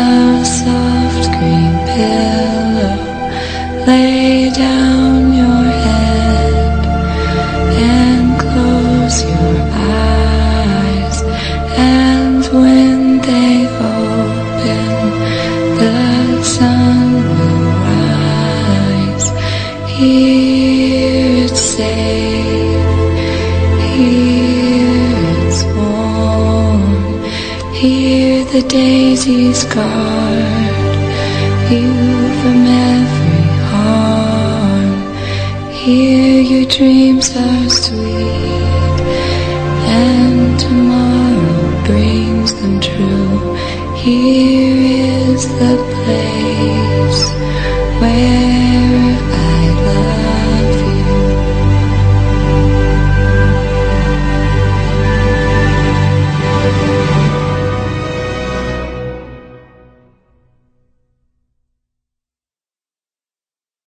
soft green pillow, lay down your head and close your eyes, and when they open, the sun will rise. Here it's safe, here it's warm, here the daisies guard you from every harm. Here your dreams are sweet, and tomorrow brings them true. Here is the place where